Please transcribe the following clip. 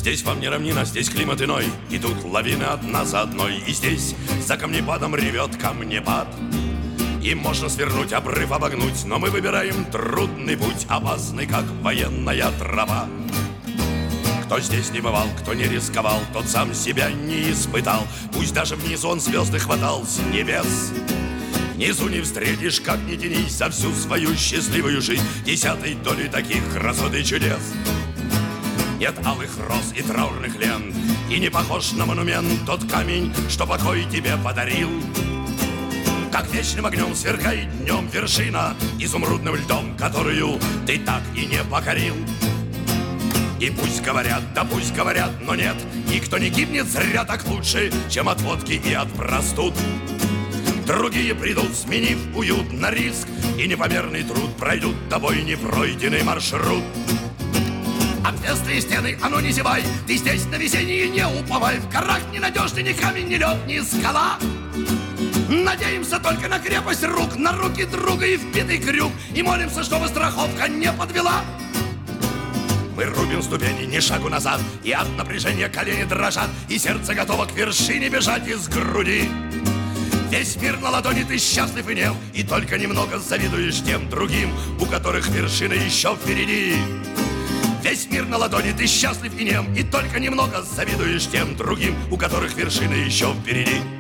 Здесь вам не равнина, здесь климат иной, и тут лавины одна за одной. И здесь за камнепадом ревет камнепад. И можно свернуть, обрыв обогнуть, но мы выбираем трудный путь, опасный, как военная трава. Кто здесь не бывал, кто не рисковал, тот сам себя не испытал. Пусть даже внизу он звезды хватал с небес. Внизу не встретишь, как ни тянись, за всю свою счастливую жизнь десятой доли таких красот и чудес. Нет алых роз и траурных лент, и не похож на монумент тот камень, что покой тебе подарил. Как вечным огнем сверкает днем вершина изумрудным льдом, которую ты так и не покорил. И пусть говорят, да пусть говорят, но нет, никто не гибнет зря так лучше, чем от водки и от простуд. Другие придут, сменив уют на риск, и непомерный труд пройдут тобой непройденный маршрут. Отвесные стены, а ну не зевай, ты здесь на весеннее не уповай. В горах ненадежный ни камень, ни лед, ни скала. Надеемся только на крепость рук, на руки друга и вбитый крюк, и молимся, чтобы страховка не подвела. Мы рубим ступени, ни шагу назад, и от напряжения колени дрожат, и сердце готово к вершине бежать из груди. Весь мир на ладони, ты счастлив и нем, и только немного завидуешь тем другим, у которых вершина еще впереди. Весь мир на ладони, ты счастлив и нем, и только немного завидуешь тем другим, у которых вершина еще впереди.